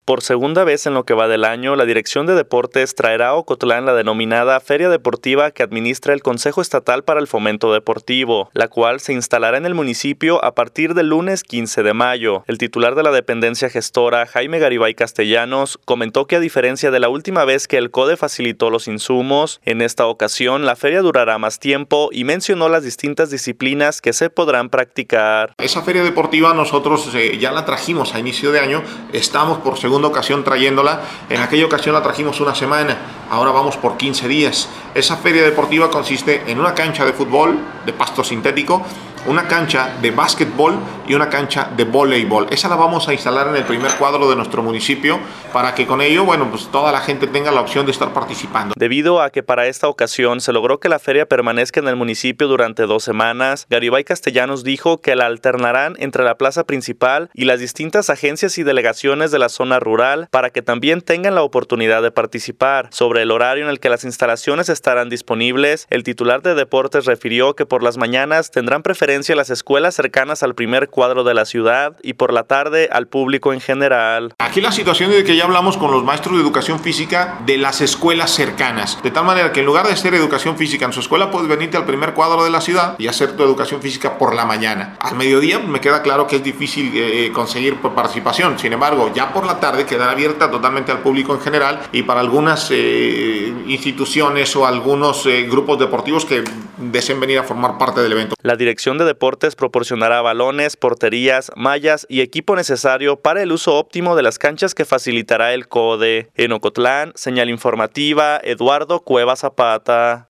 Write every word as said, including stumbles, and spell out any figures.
Por segunda vez en lo que va del año, la Dirección de Deportes traerá a Ocotlán la denominada Feria Deportiva que administra el Consejo Estatal para el Fomento Deportivo, la cual se instalará en el municipio a partir del lunes quince de mayo. El titular de la dependencia gestora, Jaime Garibay Castellanos, comentó que a diferencia de la última vez que el CODE facilitó los insumos, en esta ocasión la feria durará más tiempo y mencionó las distintas disciplinas que se podrán practicar. Esa feria deportiva nosotros eh, ya la trajimos a inicio de año, estamos por segunda ocasión trayéndola, en aquella ocasión la trajimos una semana, ahora vamos por quince días. Esa feria deportiva consiste en una cancha de fútbol de pasto sintético, una cancha de básquetbol y una cancha de voleibol. Esa la vamos a instalar en el primer cuadro de nuestro municipio para que con ello, bueno, pues toda la gente tenga la opción de estar participando. Debido a que para esta ocasión se logró que la feria permanezca en el municipio durante dos semanas, Garibay Castellanos dijo que la alternarán entre la plaza principal y las distintas agencias y delegaciones de la zona rural para que también tengan la oportunidad de participar. Sobre el horario en el que las instalaciones estarán disponibles, el titular de deportes refirió que por las mañanas tendrán preferencia las escuelas cercanas al primer cuadro de la ciudad y por la tarde al público en general. Aquí la situación es de que ya hablamos con los maestros de educación física de las escuelas cercanas, de tal manera que en lugar de hacer educación física en su escuela, puedes venirte al primer cuadro de la ciudad y hacer tu educación física por la mañana. Al mediodía me queda claro que es difícil eh, conseguir participación, sin embargo, ya por la tarde quedará abierta totalmente al público en general y para algunas eh, instituciones o algunos eh, grupos deportivos que deseen venir a formar parte del evento. La Dirección de Deportes proporcionará balones, porterías, mallas y equipo necesario para el uso óptimo de las canchas que facilitará el CODE. En Ocotlán, señal informativa, Eduardo Cueva Zapata.